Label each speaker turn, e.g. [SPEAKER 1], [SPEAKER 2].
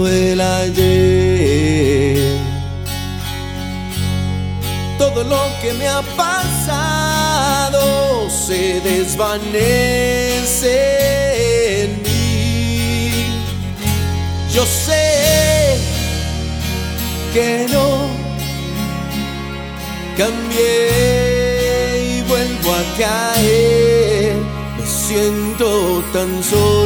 [SPEAKER 1] recuerdo el ayer. Todo lo que me ha pasado se desvanece en mí. Yo sé que no cambié y vuelvo a caer. Me siento tan solo.